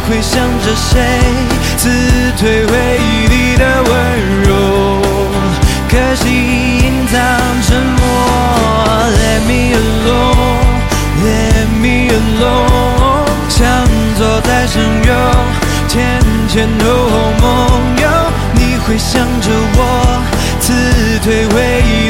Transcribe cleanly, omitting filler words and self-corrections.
会想着谁，辞退回忆里的温柔，可惜隐藏沉默。Let me alone, let me alone， 像坐在深幽，前后后梦游，你会想着我，辞退回忆